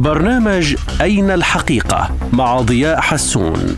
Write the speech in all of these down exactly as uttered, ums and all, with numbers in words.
برنامج أين الحقيقة مع ضياء حسون.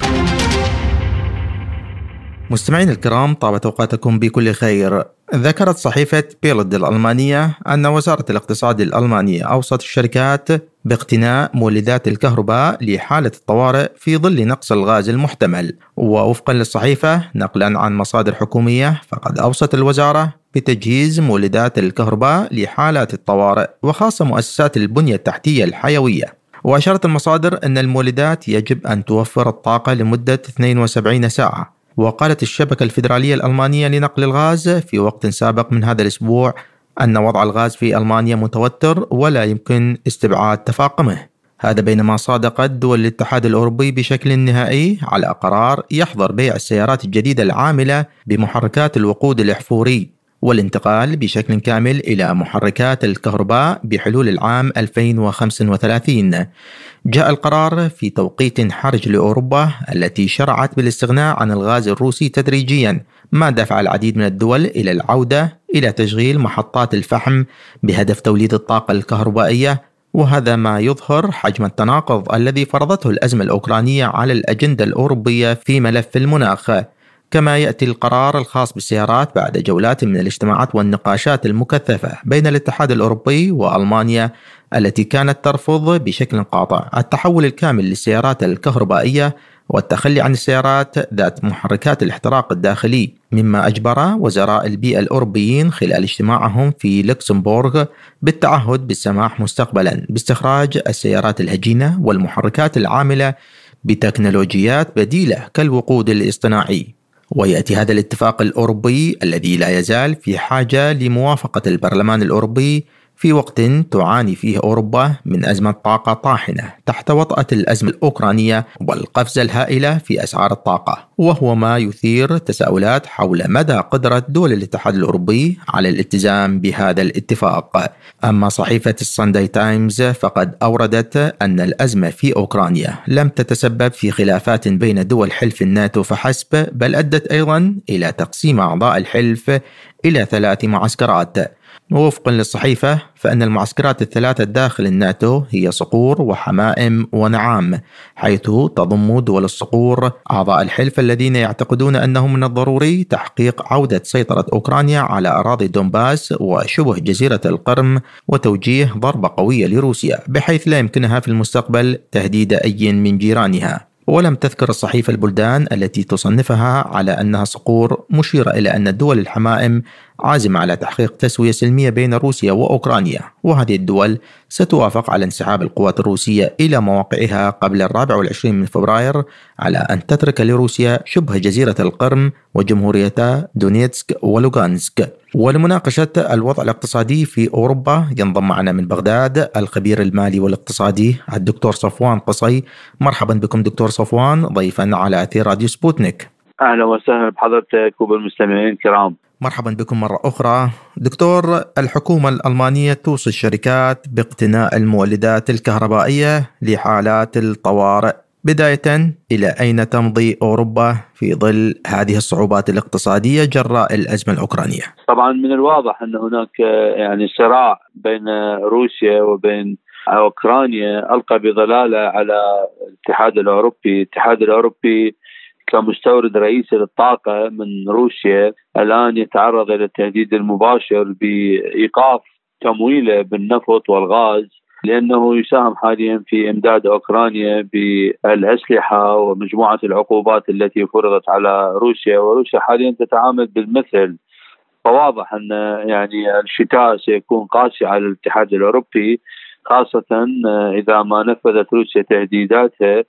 مستمعين الكرام، طابت أوقاتكم بكل خير. ذكرت صحيفة بيلد الألمانية أن وزارة الاقتصاد الألمانية أوصت الشركات باقتناء مولدات الكهرباء لحالة الطوارئ في ظل نقص الغاز المحتمل. ووفقا للصحيفة نقلا عن مصادر حكومية، فقد أوصت الوزارة بتجهيز مولدات الكهرباء لحالات الطوارئ وخاصة مؤسسات البنية التحتية الحيوية. وأشارت المصادر أن المولدات يجب أن توفر الطاقة لمدة اثنتين وسبعين ساعة. وقالت الشبكة الفيدرالية الألمانية لنقل الغاز في وقت سابق من هذا الأسبوع أن وضع الغاز في ألمانيا متوتر ولا يمكن استبعاد تفاقمه. هذا بينما صادقت دول الاتحاد الأوروبي بشكل نهائي على قرار يحظر بيع السيارات الجديدة العاملة بمحركات الوقود الأحفوري والانتقال بشكل كامل إلى محركات الكهرباء بحلول العام ألفين وخمسة وثلاثين. جاء القرار في توقيت حرج لأوروبا التي شرعت بالاستغناء عن الغاز الروسي تدريجيا، ما دفع العديد من الدول إلى العودة إلى تشغيل محطات الفحم بهدف توليد الطاقة الكهربائية. وهذا ما يظهر حجم التناقض الذي فرضته الأزمة الأوكرانية على الأجندة الأوروبية في ملف المناخ. كما يأتي القرار الخاص بالسيارات بعد جولات من الاجتماعات والنقاشات المكثفة بين الاتحاد الأوروبي وألمانيا التي كانت ترفض بشكل قاطع التحول الكامل للسيارات الكهربائية والتخلي عن السيارات ذات محركات الاحتراق الداخلي، مما أجبر وزراء البيئة الأوروبيين خلال اجتماعهم في لوكسمبورغ بالتعهد بالسماح مستقبلا باستخراج السيارات الهجينة والمحركات العاملة بتكنولوجيات بديلة كالوقود الاصطناعي. ويأتي هذا الاتفاق الأوروبي الذي لا يزال في حاجة لموافقة البرلمان الأوروبي في وقت تعاني فيه أوروبا من أزمة طاقة طاحنة تحت وطأة الأزمة الأوكرانية والقفزة الهائلة في أسعار الطاقة، وهو ما يثير تساؤلات حول مدى قدرة دول الاتحاد الأوروبي على الالتزام بهذا الاتفاق. أما صحيفة السانداي تايمز فقد أوردت أن الأزمة في أوكرانيا لم تتسبب في خلافات بين دول حلف الناتو فحسب، بل أدت أيضا إلى تقسيم أعضاء الحلف إلى ثلاث معسكرات. ووفقا للصحيفة فإن المعسكرات الثلاثة داخل الناتو هي صقور وحمائم ونعام، حيث تضم دول الصقور أعضاء الحلف الذين يعتقدون أنه من الضروري تحقيق عودة سيطرة أوكرانيا على أراضي دونباس وشبه جزيرة القرم وتوجيه ضربة قوية لروسيا بحيث لا يمكنها في المستقبل تهديد أي من جيرانها. ولم تذكر الصحيفة البلدان التي تصنفها على أنها صقور، مشيرة إلى أن الدول الحمائم عازمة على تحقيق تسوية سلمية بين روسيا وأوكرانيا، وهذه الدول ستوافق على انسحاب القوات الروسية إلى مواقعها قبل الرابع والعشرين من فبراير على أن تترك لروسيا شبه جزيرة القرم وجمهوريتا دونيتسك ولوغانسك. ولمناقشة الوضع الاقتصادي في أوروبا ينضم معنا من بغداد الخبير المالي والاقتصادي الدكتور صفوان قصي. مرحبا بكم دكتور صفوان ضيفا على أثير راديو سبوتنيك. أهلا وسهلا بحضرتك وبالمستمعين الكرام. مرحبا بكم مرة أخرى. دكتور، الحكومة الألمانية توصي الشركات باقتناء المولدات الكهربائية لحالات الطوارئ. بداية، إلى أين تمضي أوروبا في ظل هذه الصعوبات الاقتصادية جراء الأزمة الأوكرانية؟ طبعا من الواضح أن هناك يعني صراع بين روسيا وبين أوكرانيا ألقى بظلالة على الاتحاد الأوروبي. الاتحاد الأوروبي كمستورد رئيسي للطاقة من روسيا الآن يتعرض إلى التهديد المباشر بإيقاف تمويله بالنفط والغاز، لأنه يساهم حاليا في إمداد أوكرانيا بالأسلحة ومجموعة العقوبات التي فرضت على روسيا، وروسيا حاليا تتعامل بالمثل. فواضح أن يعني الشتاء سيكون قاسي على الاتحاد الأوروبي، خاصة إذا ما نفذت روسيا تهديداتها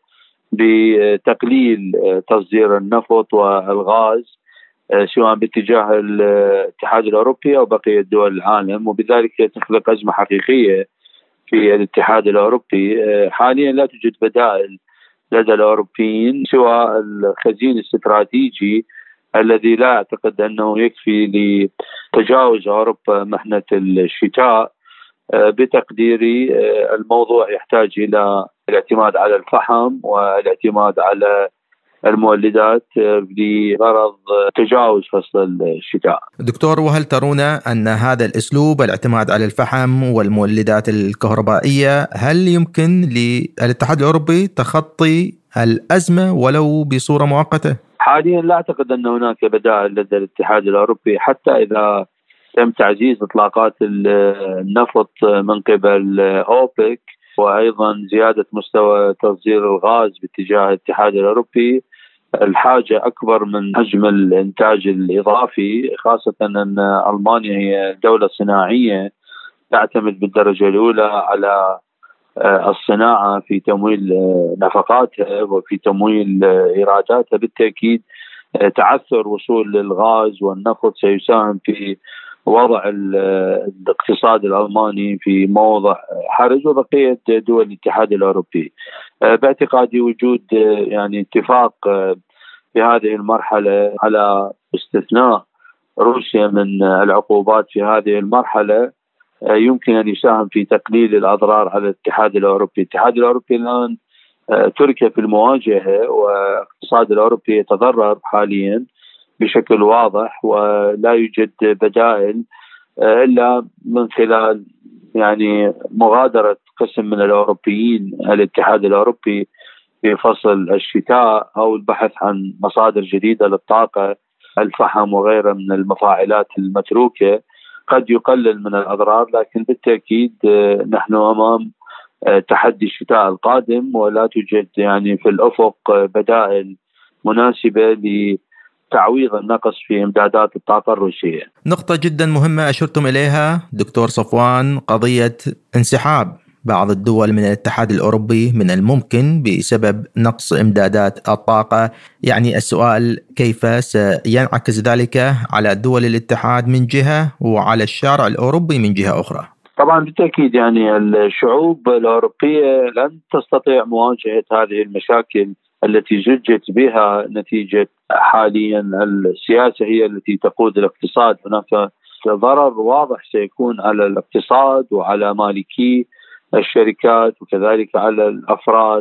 بتقليل تصدير النفط والغاز سواء باتجاه الاتحاد الأوروبي أو بقية دول العالم، وبذلك تخلق أزمة حقيقية في الاتحاد الأوروبي. حاليا لا توجد بدائل لدى الأوروبيين سوى الخزين الاستراتيجي الذي لا أعتقد أنه يكفي لتجاوز أوروبا محنة الشتاء. بتقديري الموضوع يحتاج إلى الاعتماد على الفحم والاعتماد على المولدات بغرض تجاوز فصل الشتاء. دكتور، وهل ترون أن هذا الأسلوب الاعتماد على الفحم والمولدات الكهربائية هل يمكن للاتحاد الأوروبي تخطي الأزمة ولو بصورة مؤقتة؟ حاليا لا أعتقد أن هناك بدائل لدى الاتحاد الأوروبي، حتى إذا تم تعزيز إطلاقات النفط من قبل أوبك وأيضا زيادة مستوى تصدير الغاز باتجاه الاتحاد الأوروبي. الحاجة أكبر من حجم الإنتاج الإضافي، خاصة أن ألمانيا هي دولة صناعية تعتمد بالدرجة الأولى على الصناعة في تمويل نفقاتها وفي تمويل إيراداتها. بالتأكيد تعثر وصول الغاز والنفط سيساهم في وضع الاقتصاد الألماني في موضع حرج وبقية دول الاتحاد الأوروبي. باعتقادي وجود يعني اتفاق في هذه المرحلة على استثناء روسيا من العقوبات في هذه المرحلة يمكن أن يساهم في تقليل الأضرار على الاتحاد الأوروبي. الاتحاد الأوروبي الآن ترك في المواجهة، والاقتصاد الأوروبي يتضرر حاليا بشكل واضح، ولا يوجد بدائل إلا من خلال يعني مغادرة قسم من الأوروبيين الاتحاد الأوروبي في فصل الشتاء أو البحث عن مصادر جديدة للطاقة، الفحم وغيرها من المفاعلات المتروكة قد يقلل من الأضرار. لكن بالتأكيد نحن أمام تحدي الشتاء القادم، ولا توجد يعني في الأفق بدائل مناسبة لتعويض النقص في إمدادات الطاقة الروسية. نقطة جدا مهمة أشرتم إليها دكتور صفوان، قضية انسحاب بعض الدول من الاتحاد الأوروبي من الممكن بسبب نقص إمدادات الطاقة. يعني السؤال كيف سينعكس ذلك على دول الاتحاد من جهة وعلى الشارع الأوروبي من جهة أخرى؟ طبعا بالتأكيد يعني الشعوب الأوروبية لن تستطيع مواجهة هذه المشاكل التي زجت بها نتيجة حاليا السياسة هي التي تقود الاقتصاد. هناك ضرر واضح سيكون على الاقتصاد وعلى مالكي الشركات وكذلك على الأفراد.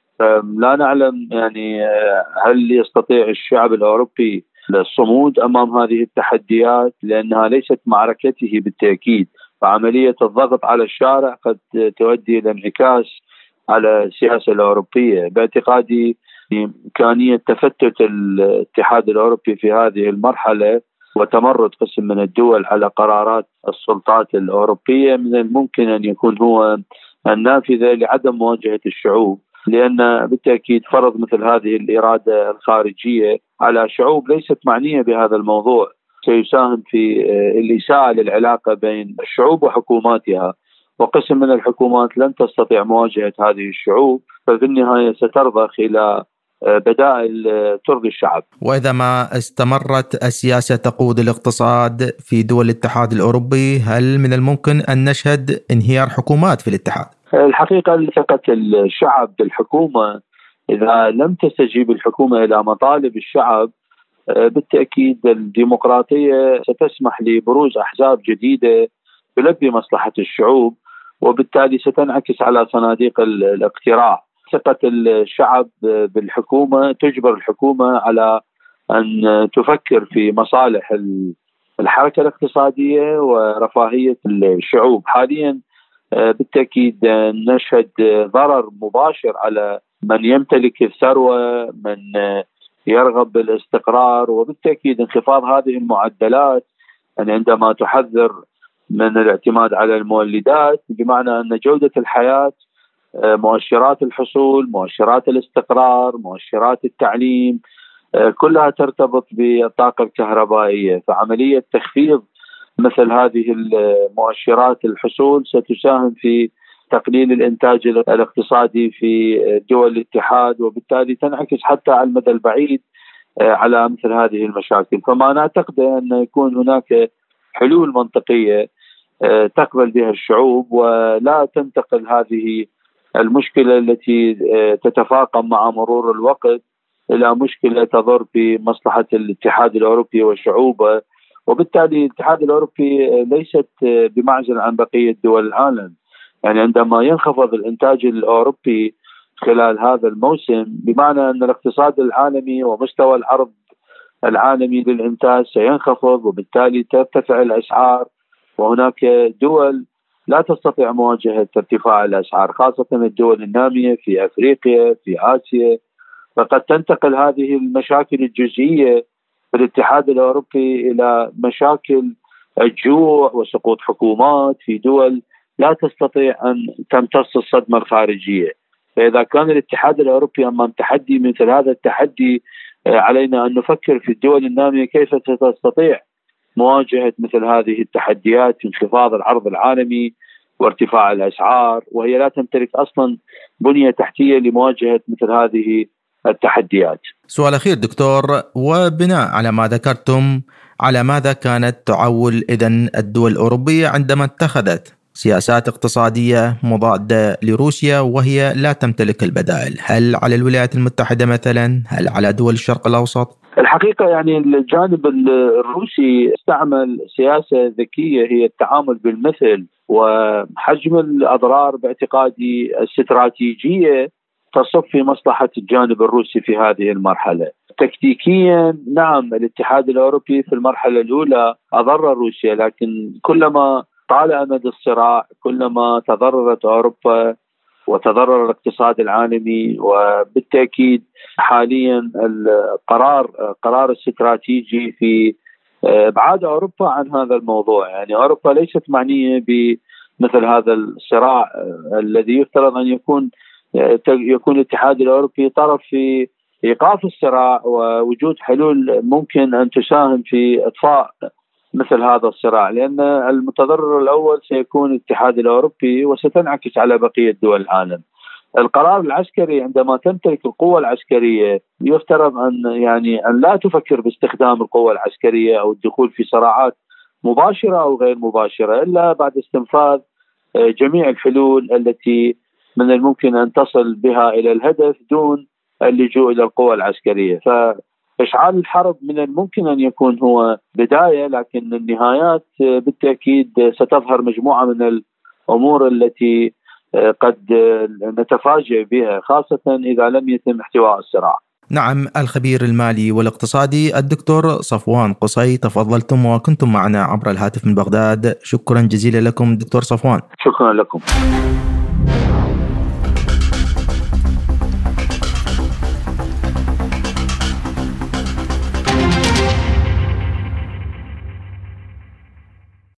لا نعلم يعني هل يستطيع الشعب الأوروبي الصمود أمام هذه التحديات، لأنها ليست معركته بالتأكيد. فعملية الضغط على الشارع قد تؤدي إلى انعكاس على السياسة الأوروبية. باعتقادي إمكانية تفتت الاتحاد الأوروبي في هذه المرحلة وتمرد قسم من الدول على قرارات السلطات الأوروبية من الممكن أن يكون هو النافذة لعدم مواجهة الشعوب، لأن بالتأكيد فرض مثل هذه الإرادة الخارجية على شعوب ليست معنية بهذا الموضوع سيساهم في الإساءة للعلاقة بين الشعوب وحكوماتها، وقسم من الحكومات لن تستطيع مواجهة هذه الشعوب، ففي النهاية سترضخ إلى بدائل ترضي الشعب. وإذا ما استمرت السياسة تقود الاقتصاد في دول الاتحاد الأوروبي، هل من الممكن أن نشهد انهيار حكومات في الاتحاد؟ الحقيقة ثقة الشعب بالحكومة، إذا لم تستجيب الحكومة إلى مطالب الشعب بالتأكيد الديمقراطية ستسمح لبروز أحزاب جديدة تلبي مصلحة الشعوب، وبالتالي ستنعكس على صناديق الاقتراع. ثقة الشعب بالحكومة تجبر الحكومة على أن تفكر في مصالح الحركة الاقتصادية ورفاهية الشعوب. حاليا بالتأكيد نشهد ضرر مباشر على من يمتلك الثروة، من يرغب بالاستقرار، وبالتأكيد انخفاض هذه المعدلات يعني عندما تحذر من الاعتماد على المولدات، بمعنى أن جودة الحياة، مؤشرات الحصول، مؤشرات الاستقرار، مؤشرات التعليم، كلها ترتبط بالطاقة الكهربائية. فعملية تخفيض مثل هذه المؤشرات الحصول ستساهم في تقليل الإنتاج الاقتصادي في دول الاتحاد، وبالتالي تنعكس حتى على المدى البعيد على مثل هذه المشاكل. فما نعتقد أن يكون هناك حلول منطقية تقبل بها الشعوب ولا تنتقل هذه المشكلة التي تتفاقم مع مرور الوقت إلى مشكلة تضر بمصلحة الاتحاد الأوروبي وشعوبه. وبالتالي الاتحاد الأوروبي ليست بمعزل عن بقية دول العالم، يعني عندما ينخفض الإنتاج الأوروبي خلال هذا الموسم، بمعنى أن الاقتصاد العالمي ومستوى العرض العالمي للإنتاج سينخفض، وبالتالي ترتفع الأسعار، وهناك دول لا تستطيع مواجهة ارتفاع الأسعار، خاصة الدول النامية في أفريقيا في آسيا. فقد تنتقل هذه المشاكل الجزئية في الاتحاد الأوروبي إلى مشاكل الجوع وسقوط حكومات في دول لا تستطيع أن تمتص الصدمة الخارجية. فإذا كان الاتحاد الأوروبي أمام تحدي مثل هذا التحدي، علينا أن نفكر في الدول النامية كيف ستستطيع مواجهة مثل هذه التحديات، انخفاض العرض العالمي وارتفاع الأسعار، وهي لا تمتلك أصلا بنية تحتية لمواجهة مثل هذه التحديات. سؤال أخير دكتور، وبناء على ما ذكرتم، على ماذا كانت تعول إذن الدول الأوروبية عندما اتخذت سياسات اقتصادية مضادة لروسيا وهي لا تمتلك البدائل؟ هل على الولايات المتحدة مثلا؟ هل على دول الشرق الأوسط؟ الحقيقة يعني الجانب الروسي استعمل سياسة ذكية هي التعامل بالمثل، وحجم الأضرار باعتقادي استراتيجية تصب في مصلحة الجانب الروسي في هذه المرحلة. تكتيكيا نعم الاتحاد الأوروبي في المرحلة الأولى أضر روسيا، لكن كلما طال أمد الصراع كلما تضررت أوروبا وتضرر الاقتصاد العالمي. وبالتأكيد حاليا القرار قرار استراتيجي في ابعاد أوروبا عن هذا الموضوع. يعني أوروبا ليست معنية بمثل هذا الصراع الذي يفترض أن يكون يكون الاتحاد الأوروبي طرف في إيقاف الصراع ووجود حلول ممكن أن تساهم في إطفاء مثل هذا الصراع، لأن المتضرر الأول سيكون الاتحاد الأوروبي وستنعكس على بقية دول العالم. القرار العسكري عندما تمتلك القوة العسكرية يفترض أن يعني أن لا تفكر باستخدام القوة العسكرية أو الدخول في صراعات مباشرة أو غير مباشرة إلا بعد استنفاذ جميع الحلول التي من الممكن أن تصل بها إلى الهدف دون اللجوء إلى القوة العسكرية. فإشعال الحرب من الممكن أن يكون هو بداية، لكن النهايات بالتأكيد ستظهر مجموعة من الأمور التي قد نتفاجئ بها، خاصة إذا لم يتم احتواء الصراع. نعم، الخبير المالي والاقتصادي الدكتور صفوان قصي، تفضلتم وكنتم معنا عبر الهاتف من بغداد. شكرا جزيلا لكم دكتور صفوان. شكرا لكم.